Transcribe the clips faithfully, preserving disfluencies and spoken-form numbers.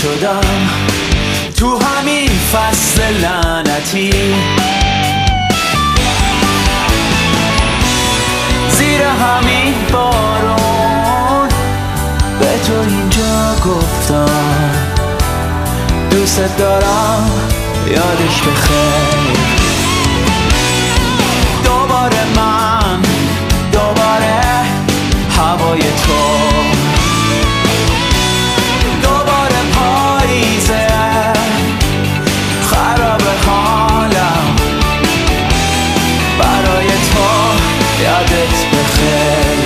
شدم تو همین فصل لعنتی، زیر همین بارون به تو اینجا گفتم دوست دارم، یادش بخیر. دوباره من، دوباره هوای تو، دوباره پاییزه خراب حالم، برای تو یادت بخیر،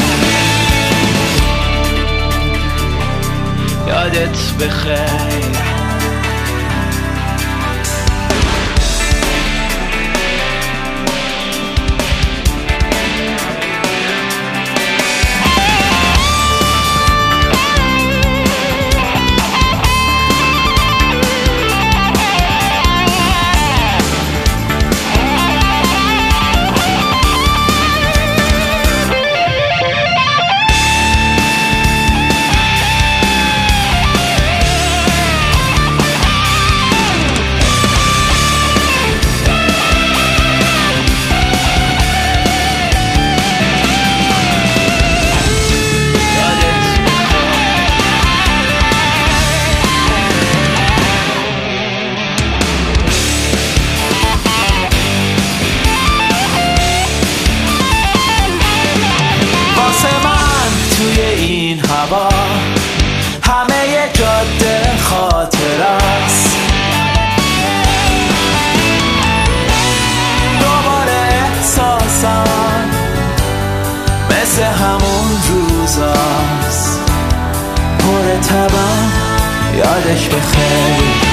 یادت بخیر. همه جاده خاطر است، دوباره احساسم مثل همون روزاست، پر تبم، یادش بخیر.